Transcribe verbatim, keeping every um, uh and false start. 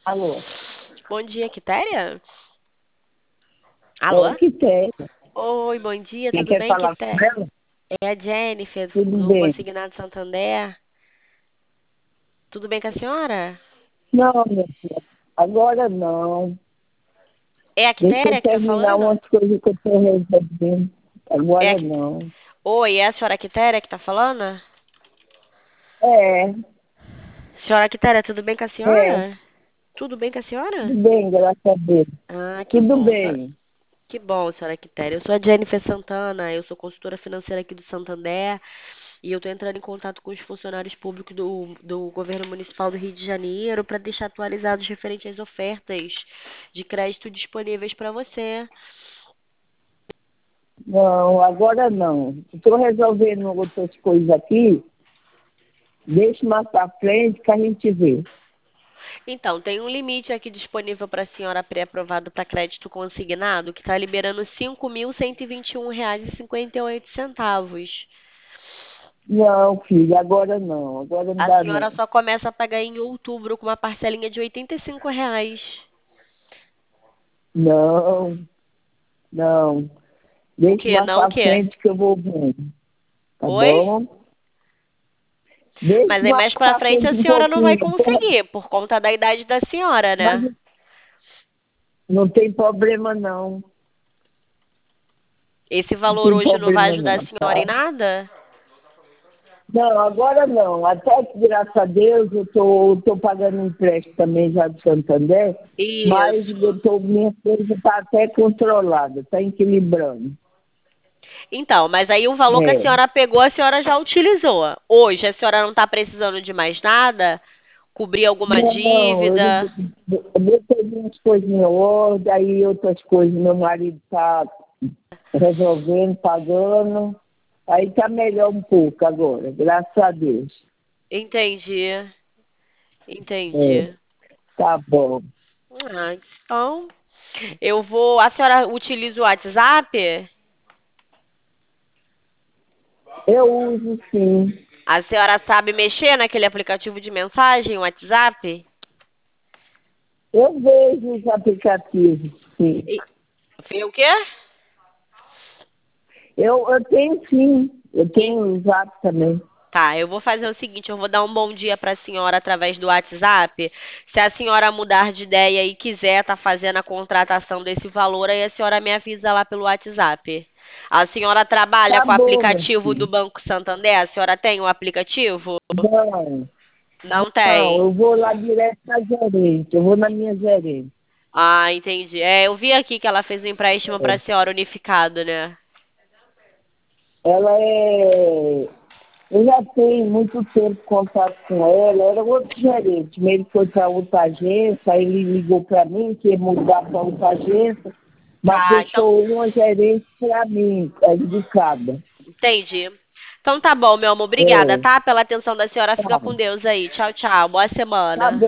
Alô? Bom dia, Quitéria? É, Alô? que tem. Oi, bom dia, Quem tudo quer bem, falar com Quitéria? ela? É a Jennifer, Tudo do bem. Consignado Santander. Tudo bem com a senhora? Não, minha filha, agora não. É a Deixa eu Quitéria que tá terminar falando? umas coisas que eu estou resolvendo. É a Agora Quit- não. Oi, é a senhora Quitéria que tá falando? É, Senhora Quitéria, tudo bem com a é, senhora? Tudo bem com a senhora? tudo bem, graças a Deus. Ah, que Tudo bom, senhora. bem. Que bom, senhora Quitéria. Eu sou a Jennifer Santana, eu sou consultora financeira aqui do Santander e eu estou entrando em contato com os funcionários públicos do, do governo municipal do Rio de Janeiro para deixar atualizados referente às ofertas de crédito disponíveis para você. Não, agora não. Estou resolvendo outras coisas aqui. Deixa mais para frente que a gente vê. Então, tem um limite aqui disponível para a senhora pré-aprovado para crédito consignado que está liberando cinco mil cento e vinte e um reais e cinquenta e oito centavos. Não, filha, agora não. Agora não A dá senhora não. só começa a pagar em outubro com uma parcelinha de oitenta e cinco reais. Não, não. O Deixa quê? mais Não o para quê? frente que eu vou vendo. Tá Oi? bom? Deixa Mas aí mais mais pra para frente frente a um senhora não vai pouquinho. conseguir, por conta da idade da senhora, Mas né? não tem problema não. Esse Não valor tem hoje não vai problema ajudar a não, senhora em tá? nada? Não, agora não. Até que, graças a Deus, eu tô, tô pagando um empréstimo também já do Santander, mas eu Isso. tô, minha coisa está até controlada, está equilibrando. Então, mas aí o valor que a É. senhora pegou, a senhora já utilizou. Hoje a senhora não está precisando de mais nada? Cobrir alguma Não, eu, dívida? eu botei minhas coisas em ordem, aí outras coisas meu marido está resolvendo, pagando. Aí está melhor um pouco agora, graças a Deus. Entendi, É, entendi. tá bom. Ah, então, eu vou. A senhora utiliza o WhatsApp? Eu uso sim. A senhora sabe mexer naquele aplicativo de mensagem, o WhatsApp? Eu vejo os aplicativos, sim. E- Vê o quê? Eu, eu tenho sim. Eu En- tenho o Zap também. Tá, eu vou fazer o seguinte, eu vou dar um bom dia para a senhora através do WhatsApp. Se a senhora mudar de ideia e quiser estar fazendo a contratação desse valor, aí a senhora me avisa lá pelo WhatsApp. A senhora trabalha Tá com o bom, meu aplicativo do filho. Banco Santander? A senhora tem o aplicativo? Não, Não não, tem. eu vou lá direto na gerente. Eu vou na minha gerente. Ah, entendi. É, eu vi aqui que ela fez um empréstimo para É. a senhora unificado, né? Ela é. Eu já tenho muito tempo contato com ela. Era outro gerente. Ele foi para outra agência, aí ele ligou para mim que ia mudar para outra agência, mas Tá, então deixou uma gerente para mim, é indicada. entendi. Então tá bom, meu amor. Obrigada, É, tá? Pela atenção da senhora. Fica tá. com Deus aí. Tchau, tchau. Boa Tá semana. bom.